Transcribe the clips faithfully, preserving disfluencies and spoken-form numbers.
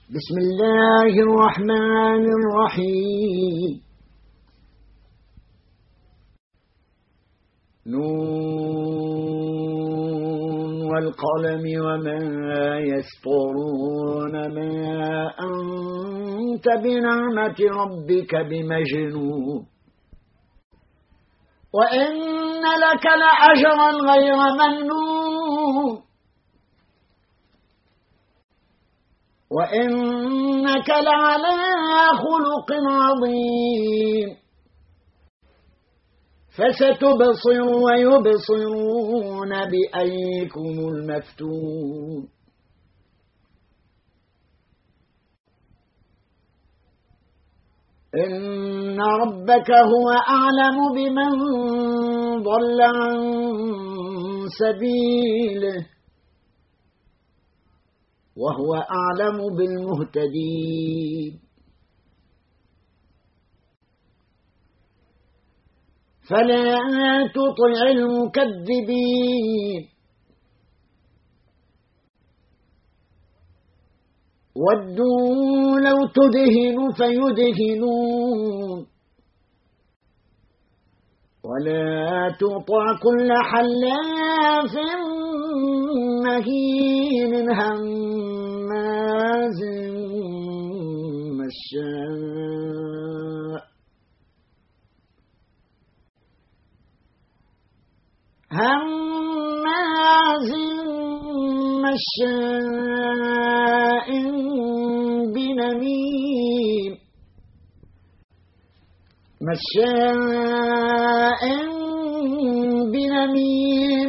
بسم الله الرحمن الرحيم. نون والقلم وما يسطرون ما أنت بنعمة ربك بمجنون وإن لك لأجرا غير ممنون وإنك لعلى خلق عظيم فستبصر ويبصرون بأيكم المفتون إن ربك هو أعلم بمن ضل عن سبيله وهو أعلم بالمهتدين فلا تطع المكذبين ودوا لو تدهن فيدهنون ولا تطع كل حلاف مهين هماز مشاء هماز مشاء بنميم مشاء بنميم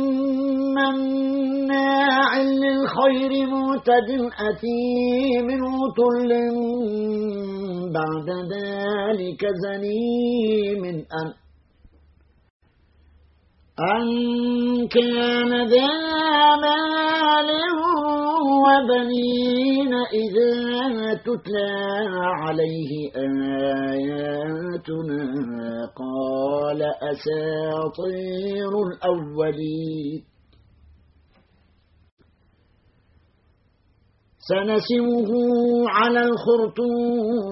مناع للخير معتد أثيم عتل بعد ذلك زنيم أن أن كان ذا مال وبنين إذا تتلى عليه آياتنا قال أساطير الأولين سنسمه على الخرطوم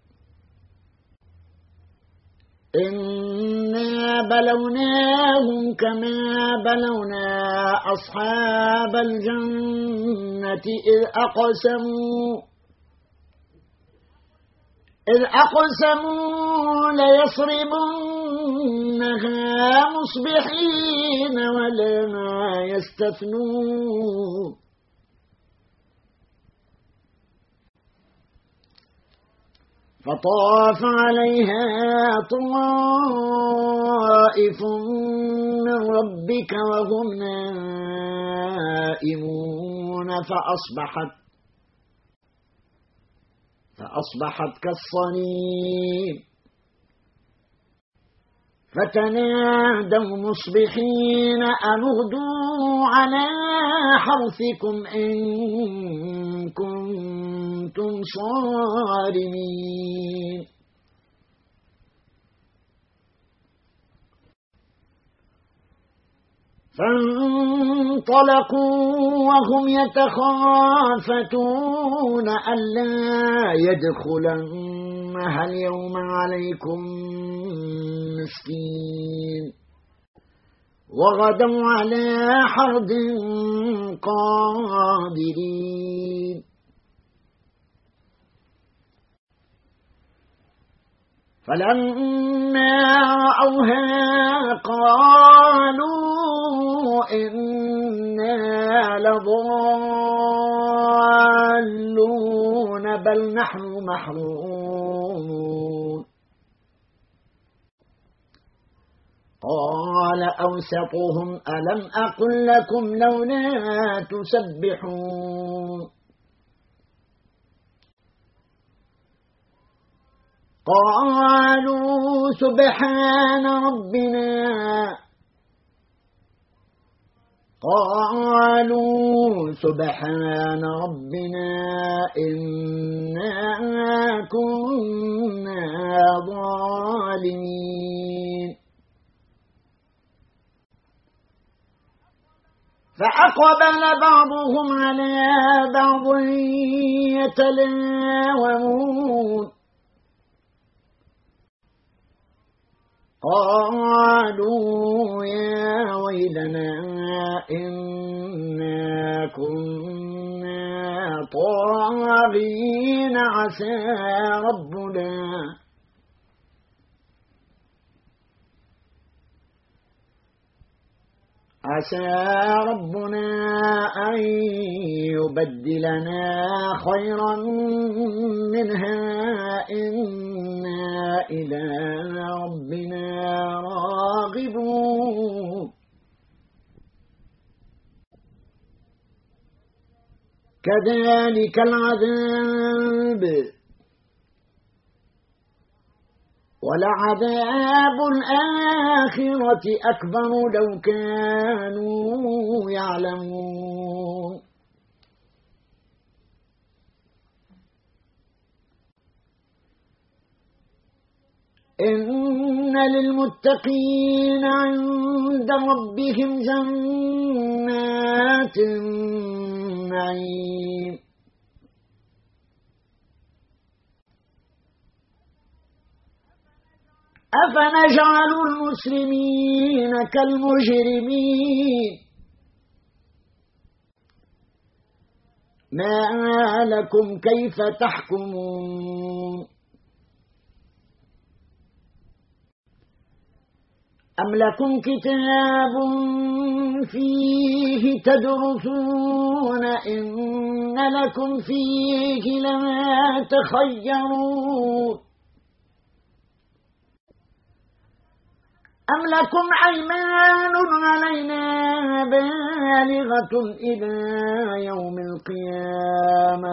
إنا بلوناهم كما بلونا أصحاب الجنة إذ أقسموا إذ أقسموا ليصرمنها مصبحين ولا يستثنون فطاف عليها طائف من ربك وهم نائمون فأصبحت فأصبحت كالصريم فتنادوا مصبحين أن اغدوا على حرثكم إن كنتم صارمين فانطلقوا وهم يتخافتون ألا يدخلنها اليوم عليكم مسكين وغدوا على حرد قادرين فلما رأوها قالوا إنا لضالون بل نحن محرومون قال أوسطهم ألم أقل لكم لولا تسبحون قالوا سبحان ربنا قالوا سبحان ربنا إنا كنا ظالمين فأقبل بعضهم على بعض يتلاومون قالوا يا ويلنا إنا كنا طاغين عسى ربنا عسى ربنا أن يبدلنا خيرا منها إنا إلى ربنا راغبون كذلك العذاب ولعذاب الآخرة أكبر لو كانوا يعلمون إن للمتقين عند ربهم جنات النعيم أفنجعل المسلمين كالمجرمين ما لكم كيف تحكمون أم لكم كتاب فيه تدرسون إن لكم فيه لما تخيرون أم لكم أيمان علينا بالغة إلى يوم القيامة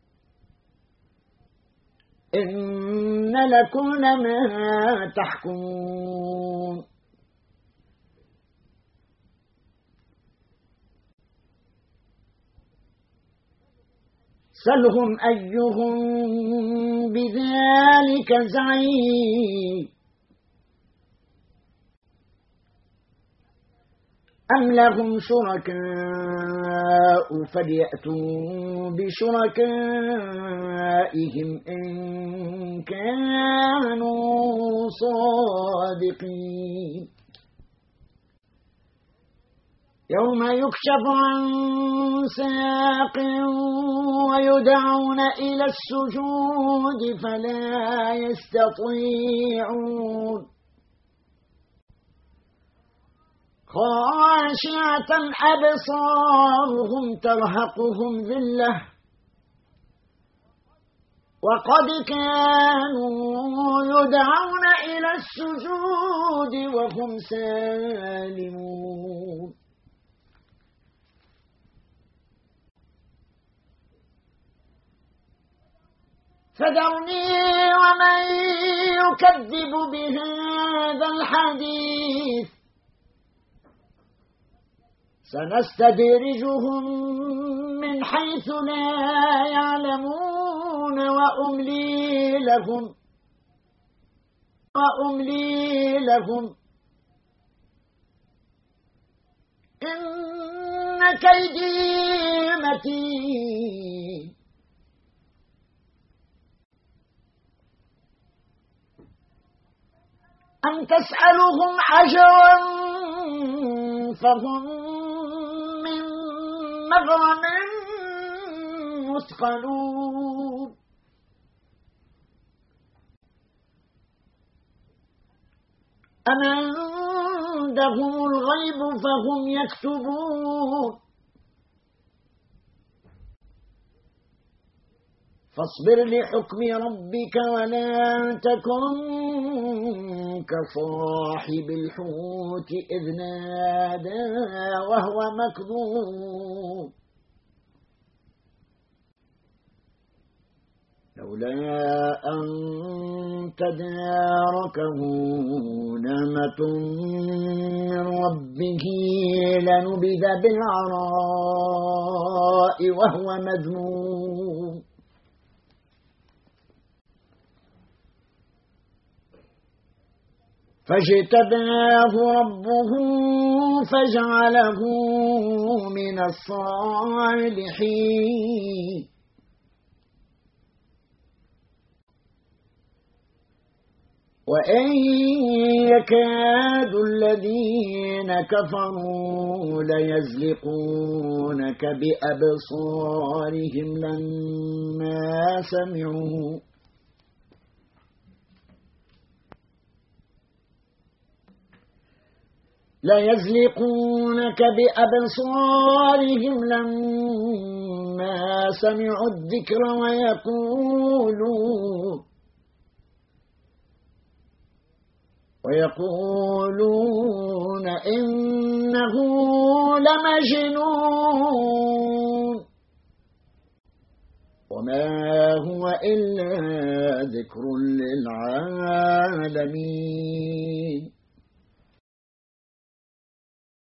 إن لكم لما تحكمون سلهم أيهم بذلك زعيم أم لهم شركاء فليأتوا بشركائهم إن كانوا صادقين يوم يكشف عن ساق ويدعون إلى السجود فلا يستطيعون خاشعة أبصارهم ترهقهم ذلة وقد كانوا يدعون إلى السجود وهم سالمون فذرني ومن يكذب بهذا الحديث سنستدرجهم من حيث لا يعلمون وأملي لهم وأملي لهم إن كيدي متين أم تسألهم أجرا فهم من مغرم مثقلون أم عندهم الغيب فهم يكتبون فاصبر لحكم ربك ولا تكن كصاحب الحوت إذ نادى وهو مكظوم لولا أن تداركه نعمة من ربه لنبذ بالعراء وهو مذموم فاجتباه ربه فجعله من الصالحين وإن يكاد الذين كفروا ليزلقونك بأبصارهم لما سمعوا ليزلقونك بأبصارهم لما سمعوا الذكر ويقولون ويقولون إنه لمجنون وما هو إلا ذكر للعالمين